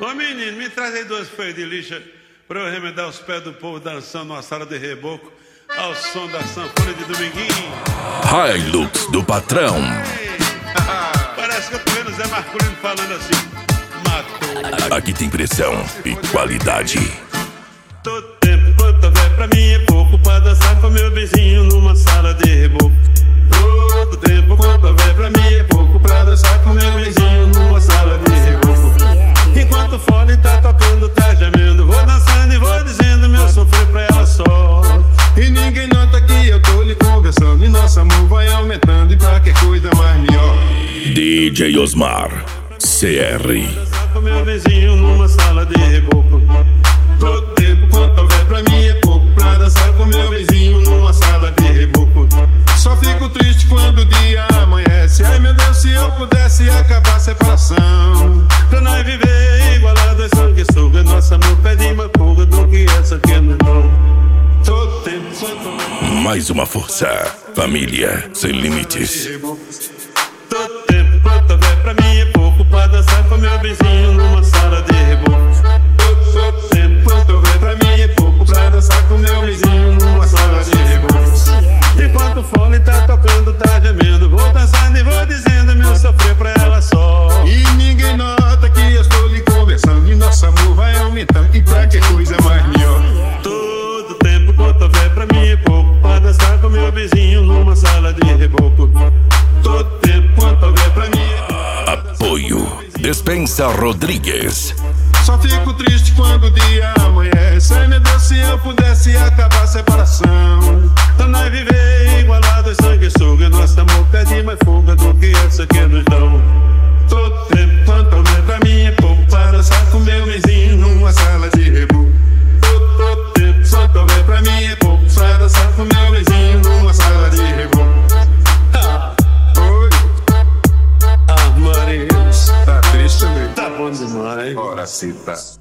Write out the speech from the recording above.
Ô menino, me traz aí 2 feios de lixa pra eu remendar os pés do povo dançando numa sala de reboco ao som da sanfona de Dominguinho. Hilux do patrão. Parece que eu tô vendo o Zé Marculino falando assim: matou. Aqui tem pressão e qualidade. Todo tempo quanto houver pra mim é pouco pra dançar com meu vizinho numa sala de reboco. Todo tempo quanto houver pra mim é pouco pra dançar com meu vizinho numa sala de reboco. Enquanto o fole tá tocando, tá gemendo, vou dançando e vou dizendo meu sofrer pra ela só. E ninguém nota que eu tô lhe conversando, e nosso amor vai aumentando, e pra que coisa mais melhor. DJ Osmar CR. Dançar com meu vizinho numa sala de reboco. Todo tempo quanto houver pra mim é pouco pra dançar com meu vizinho numa sala de reboco. Só fico triste quando o dia amanhece. Ai meu Deus, se eu pudesse acabar a separação, Pra nós viver igualado é sanguessuga, nosso amor pede mais fuga do que essa que nos dão. Todo tempo quanto houver Mais uma força. Família sem limites. todo tempo quanto houver pra mim é pouco pra dançar com meu vizinho numa sala de reboco. todo tempo quanto houver pra mim é pouco pra dançar com meu vizinho numa sala de reboco. Enquanto o fole tá tocando, tá gemendo, vou dançando e vou dizendo meu sofrer pra ela só. E ninguém nota que eu estou lhe conversando, e nosso amor vai aumentando, e pra que coisa mais melhor. Todo tempo quanto houver pra mim é pouco pra dançar com meu vizinho numa sala de reboco. Todo tempo quanto houver pra mim é pouco. Apoio Despensa Rodrigues. Só fico triste quando o dia amanhece. Ai meu Deus, se eu pudesse acabar a separação, Pra nós viver igualado é sanguessuga, nosso amor pede mais fuga do que essa que nos dão. todo tempo quanto houver pra mim é pouco pra dançar com meu vizinho numa sala de reboco. Todo tempo quanto houver pra mim é pouco pra dançar com meu vizinho numa sala de reboco. Oi, Ah, Maria, tá triste também? tá bom demais. Ora, cita.